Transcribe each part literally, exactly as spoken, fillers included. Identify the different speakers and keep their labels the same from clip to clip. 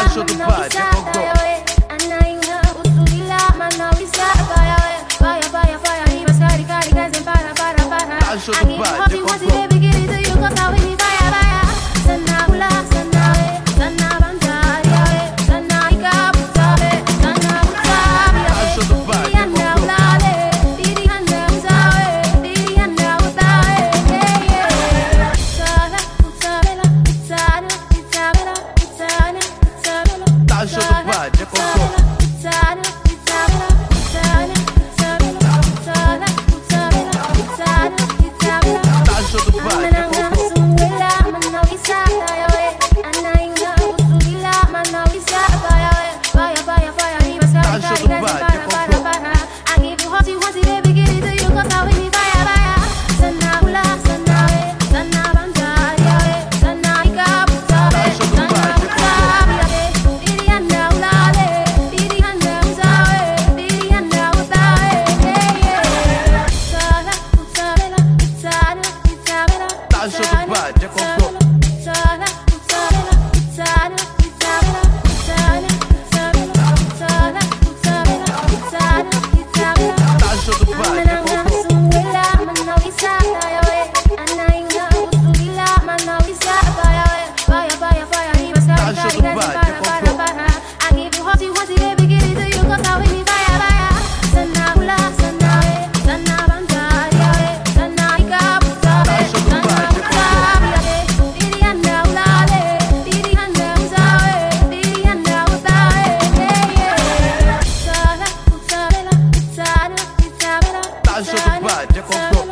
Speaker 1: Tansho tu pace con go. Tansho tu pace con go. Tansho tu pace con go. Tansho tu pace con go. Tansho tu pace con go. Tansho tu pace con go. Tansho tu pace con go. Tansho tu pace con go. Tansho tu pace con go.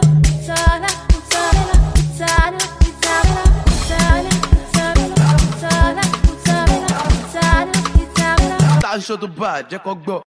Speaker 1: Tansho tu pace con go.